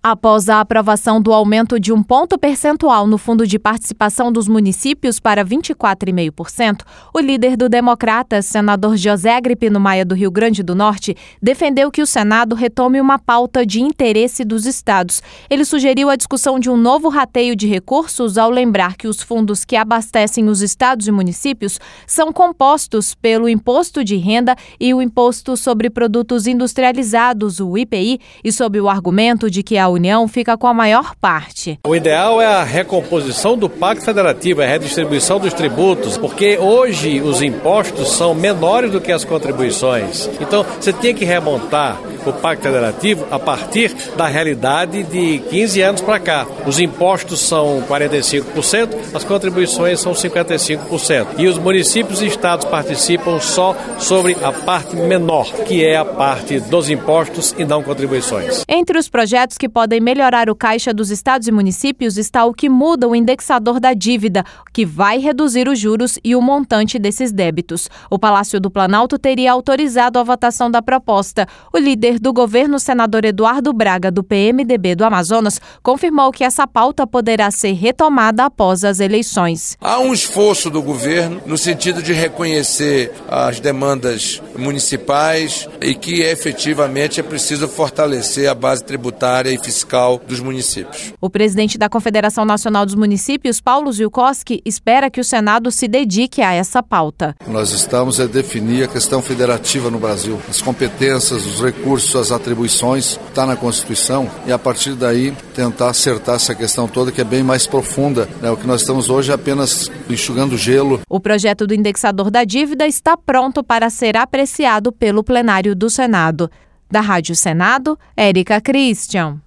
Após a aprovação do aumento de 1 ponto percentual no fundo de participação dos municípios para 24,5%, o líder do Democratas, senador José Agripino Maia do Rio Grande do Norte, defendeu que o Senado retome uma pauta de interesse dos estados. Ele sugeriu a discussão de um novo rateio de recursos ao lembrar que os fundos que abastecem os estados e municípios são compostos pelo Imposto de Renda e o Imposto sobre Produtos Industrializados, o IPI, e sob o argumento de que a União fica com a maior parte. O ideal é a recomposição do Pacto Federativo, a redistribuição dos tributos, porque hoje os impostos são menores do que as contribuições. Então, você tem que remontar o Pacto Federativo a partir da realidade de 15 anos para cá. Os impostos são 45%, as contribuições são 55%. E os municípios e estados participam só sobre a parte menor, que é a parte dos impostos e não contribuições. Entre os projetos que podem melhorar o caixa dos estados e municípios está o que muda o indexador da dívida, que vai reduzir os juros e o montante desses débitos. O Palácio do Planalto teria autorizado a votação da proposta. O líder do governo, senador Eduardo Braga, do PMDB do Amazonas, confirmou que essa pauta poderá ser retomada após as eleições. Há um esforço do governo no sentido de reconhecer as demandas municipais e que efetivamente é preciso fortalecer a base tributária e fiscal dos municípios. O presidente da Confederação Nacional dos Municípios, Paulo Ziukoski, espera que o Senado se dedique a essa pauta. Nós estamos a definir a questão federativa no Brasil. As competências, os recursos, as atribuições, está na Constituição e a partir daí tentar acertar essa questão toda que é bem mais profunda. O que nós estamos hoje é apenas enxugando gelo. O projeto do indexador da dívida está pronto para ser apreciado pelo plenário do Senado. Da Rádio Senado, Érica Christian.